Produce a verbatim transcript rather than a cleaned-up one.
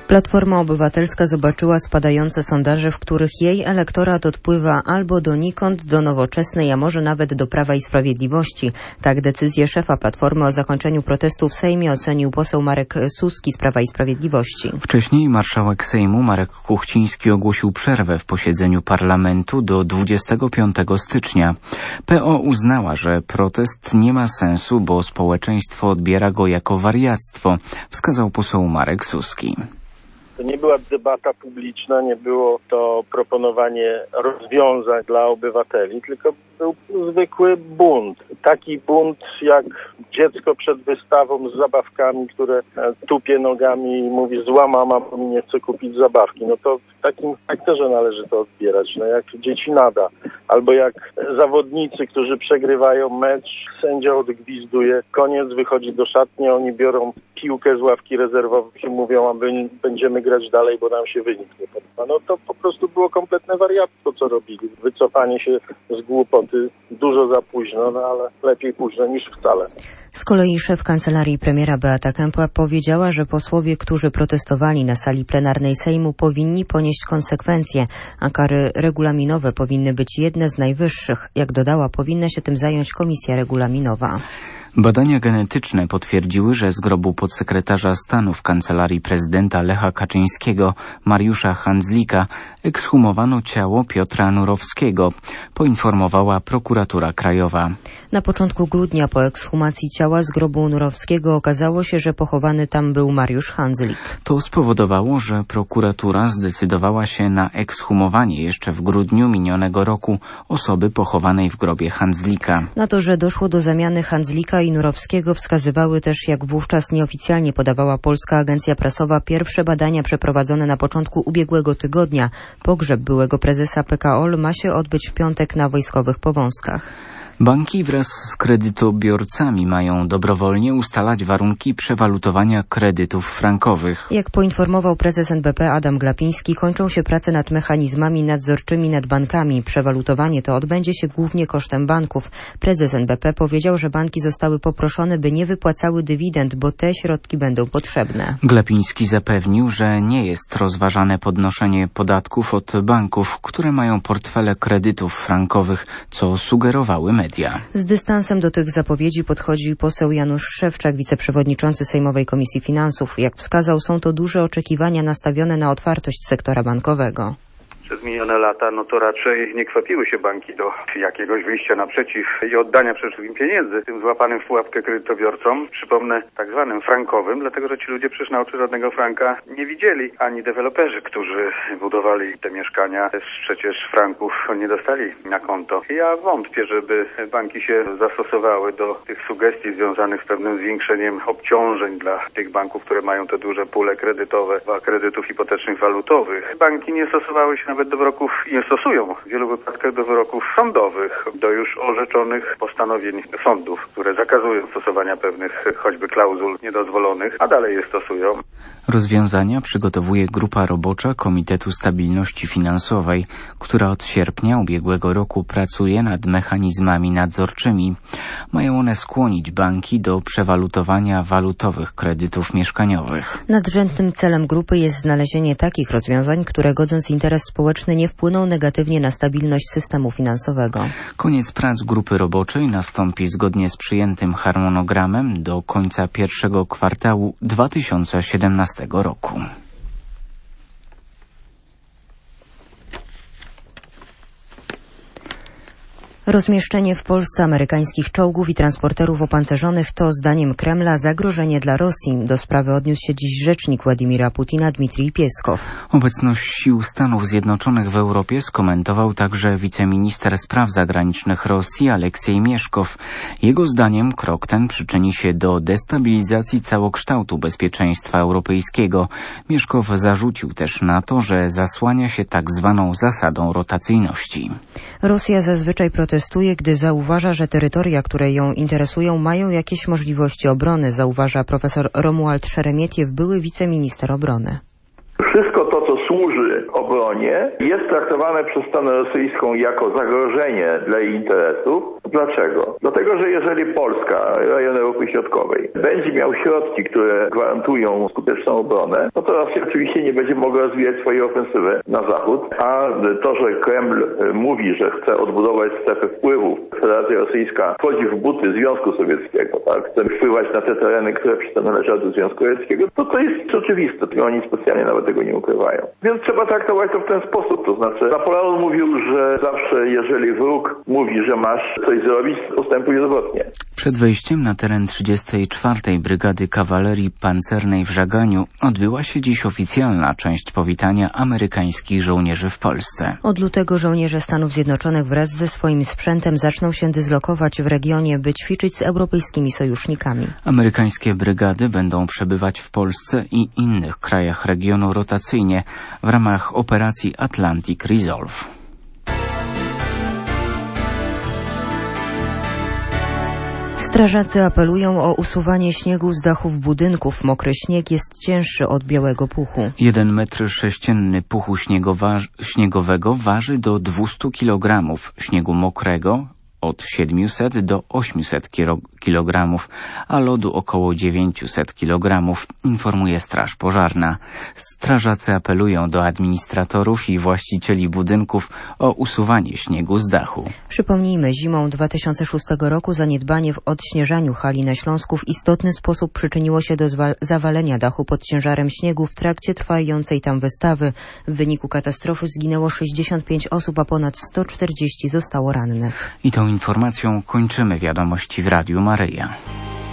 Platforma Obywatelska zobaczyła spadające sondaże, w których jej elektorat odpływa albo donikąd, do Nowoczesnej, a może nawet do Prawa i Sprawiedliwości. Tak decyzję szefa Platformy o zakończeniu protestu w Sejmie ocenił poseł Marek Suski z Prawa i Sprawiedliwości. Wcześniej marszałek Sejmu Marek Kuchciński ogłosił przerwę w posiedzeniu parlamentu do dwudziestego piątego stycznia. P O uznała, że protest nie ma sensu, bo społeczeństwo odbiera go jako wariactwo, wskazał poseł Marek Suski. To nie była debata publiczna, nie było to proponowanie rozwiązań dla obywateli, tylko był zwykły bunt. Taki bunt jak dziecko przed wystawą z zabawkami, które tupie nogami i mówi: zła mama, bo mi nie chce kupić zabawki. No to w takim charakterze należy to odbierać, no jak dzieci nada. Albo jak zawodnicy, którzy przegrywają mecz, sędzia odgwizduje, koniec, wychodzi do szatni, oni biorą piłkę z ławki rezerwowych i mówią: a my będziemy grać dalej, bo nam się wynik nie podoba. No to po prostu było kompletne wariactwo, co robili. Wycofanie się z głupoty dużo za późno, no ale lepiej późno niż wcale. Z kolei szef kancelarii premiera Beata Kempła powiedziała, że posłowie, którzy protestowali na sali plenarnej Sejmu, powinni ponieść konsekwencje, a kary regulaminowe powinny być jedne z najwyższych. Jak dodała, powinna się tym zająć komisja regulaminowa. Badania genetyczne potwierdziły, że z grobu podsekretarza stanu w kancelarii prezydenta Lecha Kaczyńskiego, Mariusza Handzlika, ekshumowano ciało Piotra Nurowskiego, poinformowała prokuratura krajowa. Na początku grudnia po ekshumacji ciała z grobu Nurowskiego okazało się, że pochowany tam był Mariusz Handzlik. To spowodowało, że prokuratura zdecydowała się na ekshumowanie jeszcze w grudniu minionego roku osoby pochowanej w grobie Handzlika. Na to, że doszło do zamiany Handzlika i Nurowskiego, wskazywały też, jak wówczas nieoficjalnie podawała Polska Agencja Prasowa, pierwsze badania przeprowadzone na początku ubiegłego tygodnia. Pogrzeb byłego prezesa P K O L ma się odbyć w piątek na Wojskowych Powązkach. Banki wraz z kredytobiorcami mają dobrowolnie ustalać warunki przewalutowania kredytów frankowych. Jak poinformował prezes N B P Adam Glapiński, kończą się prace nad mechanizmami nadzorczymi nad bankami. Przewalutowanie to odbędzie się głównie kosztem banków. Prezes N B P powiedział, że banki zostały poproszone, by nie wypłacały dywidend, bo te środki będą potrzebne. Glapiński zapewnił, że nie jest rozważane podnoszenie podatków od banków, które mają portfele kredytów frankowych, co sugerowały media. Z dystansem do tych zapowiedzi podchodzi poseł Janusz Szewczak, wiceprzewodniczący Sejmowej Komisji Finansów. Jak wskazał, są to duże oczekiwania nastawione na otwartość sektora bankowego. Przez minione lata, no to raczej nie kwapiły się banki do jakiegoś wyjścia naprzeciw i oddania przede wszystkim pieniędzy tym złapanym w pułapkę kredytobiorcom, przypomnę tak zwanym frankowym, dlatego że ci ludzie przecież na oczy żadnego franka nie widzieli, ani deweloperzy, którzy budowali te mieszkania, też przecież franków nie dostali na konto. Ja wątpię, żeby banki się zastosowały do tych sugestii związanych z pewnym zwiększeniem obciążeń dla tych banków, które mają te duże pule kredytowe, kredytów hipotecznych, walutowych. Banki nie stosowały się nawet do wyroków, nie stosują w wielu wypadkach do wyroków sądowych, do już orzeczonych postanowień sądów, które zakazują stosowania pewnych choćby klauzul niedozwolonych, a dalej je stosują. Rozwiązania przygotowuje grupa robocza Komitetu Stabilności Finansowej, która od sierpnia ubiegłego roku pracuje nad mechanizmami nadzorczymi. Mają one skłonić banki do przewalutowania walutowych kredytów mieszkaniowych. Nadrzędnym celem grupy jest znalezienie takich rozwiązań, które godząc interes społeczny nie wpłyną negatywnie na stabilność systemu finansowego. Koniec prac grupy roboczej nastąpi zgodnie z przyjętym harmonogramem do końca pierwszego kwartału dwa tysiące siedemnastego roku. Rozmieszczenie w Polsce amerykańskich czołgów i transporterów opancerzonych to, zdaniem Kremla, zagrożenie dla Rosji. Do sprawy odniósł się dziś rzecznik Władimira Putina Dmitrij Pieskow. Obecność sił Stanów Zjednoczonych w Europie skomentował także wiceminister spraw zagranicznych Rosji Aleksiej Mieszkow. Jego zdaniem krok ten przyczyni się do destabilizacji całokształtu bezpieczeństwa europejskiego. Mieszkow zarzucił też na to, że zasłania się tak zwaną zasadą rotacyjności. Rosja zazwyczaj protestuje protestuje, gdy zauważa, że terytoria, które ją interesują, mają jakieś możliwości obrony, zauważa profesor Romuald Szeremietiew, były wiceminister obrony. Wszystko to, co służy obronie, jest traktowane przez stronę rosyjską jako zagrożenie dla jej interesów Dlaczego? Dlatego, że jeżeli Polska, rejon Europy Środkowej, będzie miał środki, które gwarantują skuteczną obronę, no to Rosja oczywiście nie będzie mogła rozwijać swojej ofensywy na zachód, a to, że Kreml mówi, że chce odbudować strefę wpływów, Federacja Rosyjska wchodzi w buty Związku Sowieckiego, tak, chce wpływać na te tereny, które przecież należały do Związku Radzieckiego, to to jest oczywiste, tylko oni specjalnie nawet tego nie ukrywają. Więc trzeba traktować to w ten sposób, to znaczy Napoleon mówił, że zawsze jeżeli wróg mówi, że masz coś zrobić, postępuj odwrotnie. Przed wejściem na teren trzydziestej czwartej Brygady Kawalerii Pancernej w Żaganiu odbyła się dziś oficjalna część powitania amerykańskich żołnierzy w Polsce. Od lutego żołnierze Stanów Zjednoczonych wraz ze swoim sprzętem zaczną się dyslokować w regionie, by ćwiczyć z europejskimi sojusznikami. Amerykańskie brygady będą przebywać w Polsce i innych krajach regionu rotacyjnie w ramach operacji Atlantic Resolve. Strażacy apelują o usuwanie śniegu z dachów budynków. Mokry śnieg jest cięższy od białego puchu. Jeden metr sześcienny puchu śniegowa- śniegowego waży do dwieście kilogramów, śniegu mokrego od siedemset do osiemset kilogramów, a lodu około dziewięćset kilogramów, informuje Straż Pożarna. Strażacy apelują do administratorów i właścicieli budynków o usuwanie śniegu z dachu. Przypomnijmy, zimą dwa tysiące szóstego roku zaniedbanie w odśnieżaniu hali na Śląsku w istotny sposób przyczyniło się do zwa- zawalenia dachu pod ciężarem śniegu w trakcie trwającej tam wystawy. W wyniku katastrofy zginęło sześćdziesiąt pięć osób, a ponad sto czterdzieści zostało rannych. I tą informacją kończymy wiadomości w Radiu Maryja.